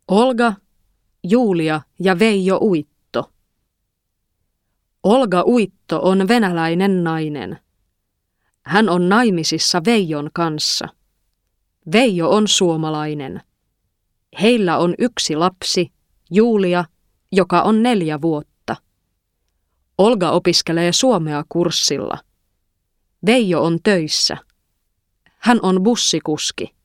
Olga, Julia ja Veijo Uitto. Olga Uitto on venäläinen nainen. Hän on naimisissa Veijon kanssa. Veijo on suomalainen. Heillä on yksi lapsi, Julia, joka on 4 vuotta. Olga opiskelee suomea kurssilla. Veijo on töissä. Hän on bussikuski.